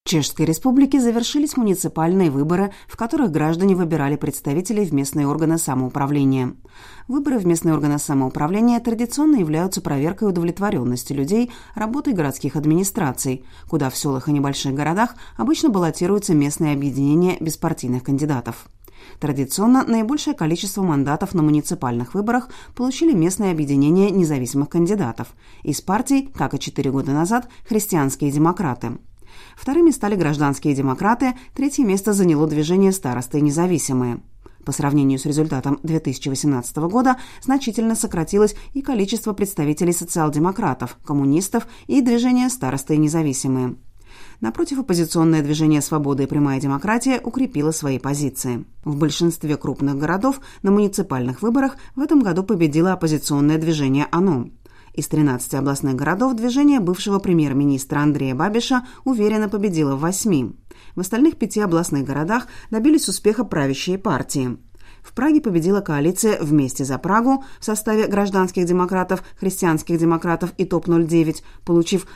В Чешской Республике завершились муниципальные выборы, в которых граждане выбирали представителей в местные органы самоуправления. Выборы в местные органы самоуправления традиционно являются проверкой удовлетворенности людей работой городских администраций, куда в селах и небольших городах обычно баллотируются местные объединения беспартийных кандидатов. Традиционно наибольшее количество мандатов на муниципальных выборах получили местные объединения независимых кандидатов из партий, как и 4 года назад, христианские демократы. Вторыми стали гражданские демократы, третье место заняло движение «Старосты и независимые». По сравнению с результатом 2018 года значительно сократилось и количество представителей социал-демократов, коммунистов и движения «Старосты и независимые». Напротив, оппозиционное движение «Свобода и прямая демократия» укрепило свои позиции. В большинстве крупных городов на муниципальных выборах в этом году победило оппозиционное движение «ОНО». Из 13 областных городов движение бывшего премьер-министра Андрея Бабиша уверенно победило в 8. В остальных 5 областных городах добились успеха правящие партии. В Праге победила коалиция «Вместе за Прагу» в составе гражданских демократов, христианских демократов и ТОП-09, получив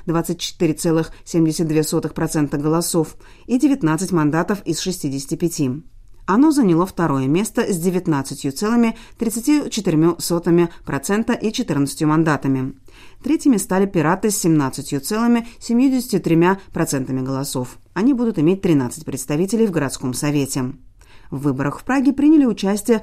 24,72% голосов и 19 мандатов из 65. Оно заняло второе место с 19,34% и 14 мандатами. Третьими стали «Пираты» с 17,73% голосов. Они будут иметь 13 представителей в городском совете. В выборах в Праге приняли участие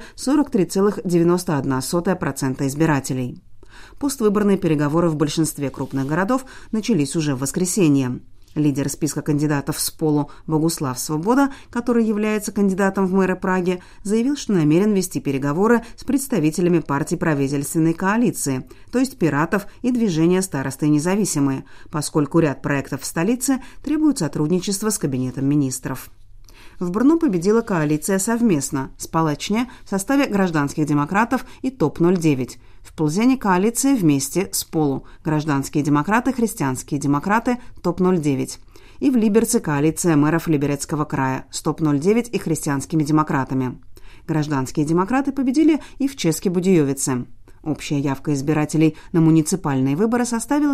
43,91% избирателей. Поствыборные переговоры в большинстве крупных городов начались уже в воскресенье. Лидер списка кандидатов с полу Богуслав Свобода, который является кандидатом в мэры Праги, заявил, что намерен вести переговоры с представителями партий правительственной коалиции, то есть «Пиратов» и движения «Старосты и независимые», поскольку ряд проектов в столице требуют сотрудничества с Кабинетом министров. В Брно победила коалиция «Совместно» с Палачне в составе гражданских демократов и ТОП-09. В Плзене коалиция «Вместе» с Полу, гражданские демократы, христианские демократы, ТОП-09. И в Либерце коалиция мэров Либерецкого края с ТОП-09 и христианскими демократами. Гражданские демократы победили и в Ческе Будиёвице. Общая явка избирателей на муниципальные выборы составила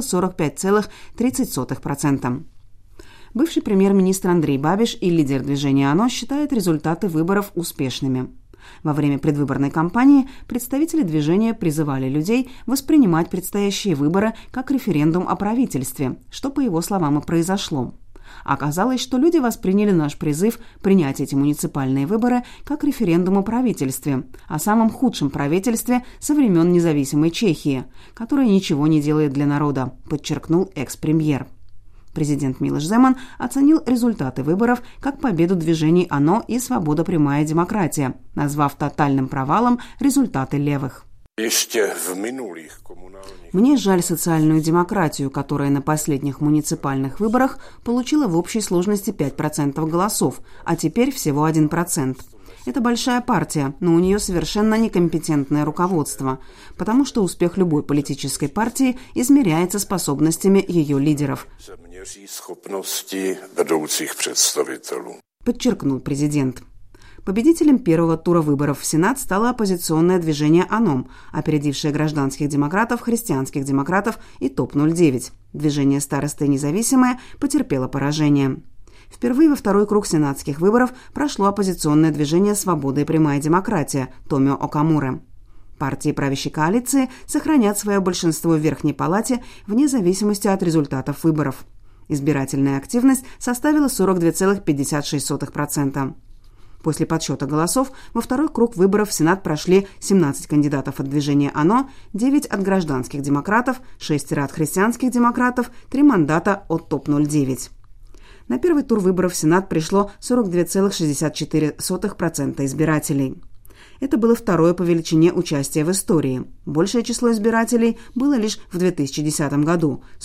45,30%. Бывший премьер-министр Андрей Бабиш и лидер движения «ОНО» считают результаты выборов успешными. Во время предвыборной кампании представители движения призывали людей воспринимать предстоящие выборы как референдум о правительстве, что, по его словам, и произошло. Оказалось, что люди восприняли наш призыв принять эти муниципальные выборы как референдум о правительстве, о самом худшем правительстве со времен независимой Чехии, которое ничего не делает для народа, подчеркнул экс-премьер. Президент Милош Земан оценил результаты выборов как победу движений «ОНО» и «Свобода прямая демократия», назвав тотальным провалом результаты левых. Мне жаль социальную демократию, которая на последних муниципальных выборах получила в общей сложности 5% голосов, а теперь всего 1%. Это большая партия, но у нее совершенно некомпетентное руководство, потому что успех любой политической партии измеряется способностями ее лидеров, подчеркнул президент. Победителем первого тура выборов в Сенат стало оппозиционное движение «ОНО», опередившее гражданских демократов, христианских демократов и ТОП-09. Движение «Старосты и независимые» потерпело поражение. Впервые во второй круг сенатских выборов прошло оппозиционное движение «Свобода и прямая демократия» Томио Окамуры. Партии правящей коалиции сохранят свое большинство в Верхней палате вне зависимости от результатов выборов. Избирательная активность составила 42,56%. После подсчета голосов во второй круг выборов в Сенат прошли 17 кандидатов от движения «ОНО», 9 от гражданских демократов, 6 от христианских демократов, 3 мандата от ТОП-09. На первый тур выборов в Сенат пришло 42,64% избирателей. Это было второе по величине участие в истории. Большее число избирателей было лишь в 2010 году –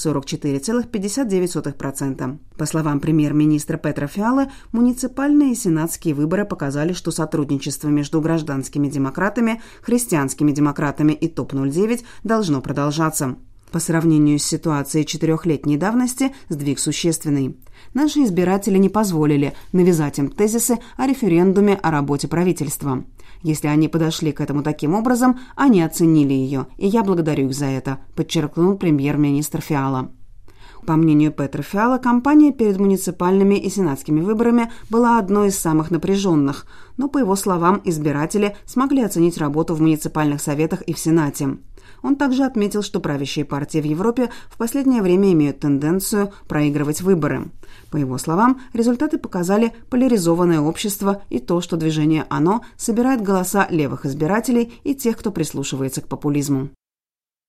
44,59%. По словам премьер-министра Петра Фиалы, муниципальные и сенатские выборы показали, что сотрудничество между гражданскими демократами, христианскими демократами и ТОП-09 должно продолжаться. По сравнению с ситуацией 4-летней давности сдвиг существенный. Наши избиратели не позволили навязать им тезисы о референдуме о работе правительства. Если они подошли к этому таким образом, они оценили ее, и я благодарю их за это, подчеркнул премьер-министр Фиала. По мнению Петра Фиала, кампания перед муниципальными и сенатскими выборами была одной из самых напряженных, но, по его словам, избиратели смогли оценить работу в муниципальных советах и в Сенате. Он также отметил, что правящие партии в Европе в последнее время имеют тенденцию проигрывать выборы. По его словам, результаты показали поляризованное общество и то, что движение «Оно» собирает голоса левых избирателей и тех, кто прислушивается к популизму.